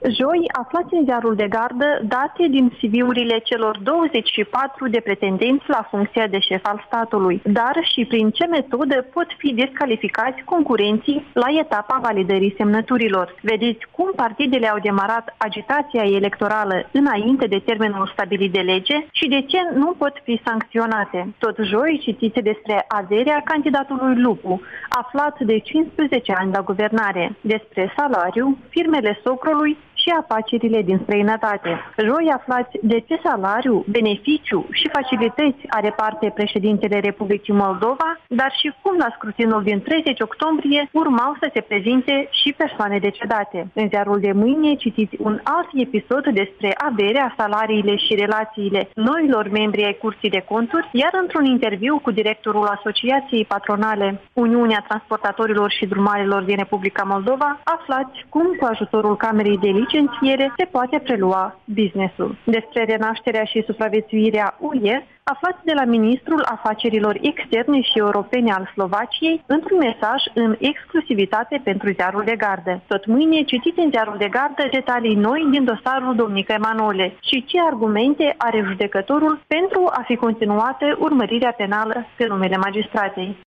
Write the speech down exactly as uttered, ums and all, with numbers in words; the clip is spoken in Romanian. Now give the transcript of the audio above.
Joi, aflați în ziarul de gardă date din C V-urile celor douăzeci și patru de pretendenți la funcția de șef al statului, dar și prin ce metodă pot fi descalificați concurenții la etapa validării semnăturilor. Vedeți cum partidele au demarat agitația electorală înainte de termenul stabilit de lege și de ce nu pot fi sancționate. Tot joi citiți despre averea candidatului Lupu, aflat de cincisprezece ani la guvernare, despre salariu, firmele socrului și afacerile din străinătate. Joi aflați de ce salariu, beneficiu și facilități are parte președintele Republicii Moldova, dar și cum la scrutinul din treizeci octombrie urmau să se prezinte și persoane decedate. În ziarul de mâine citiți un alt episod despre averea, salariile și relațiile noilor membri ai Curții de Conturi, iar într-un interviu cu directorul Asociației Patronale Uniunea Transportatorilor și Drumarilor din Republica Moldova, aflați cum cu ajutorul Camerei de licențiere se poate prelua business-ul. Despre renașterea și supraviețuirea U E, aflați de la Ministrul Afacerilor Externe și Europene al Slovaciei într-un mesaj în exclusivitate pentru ziarul de gardă. Tot mâine citiți în ziarul de gardă detalii noi din dosarul domnică Emanuele și ce argumente are judecătorul pentru a fi continuată urmărirea penală pe numele magistratei.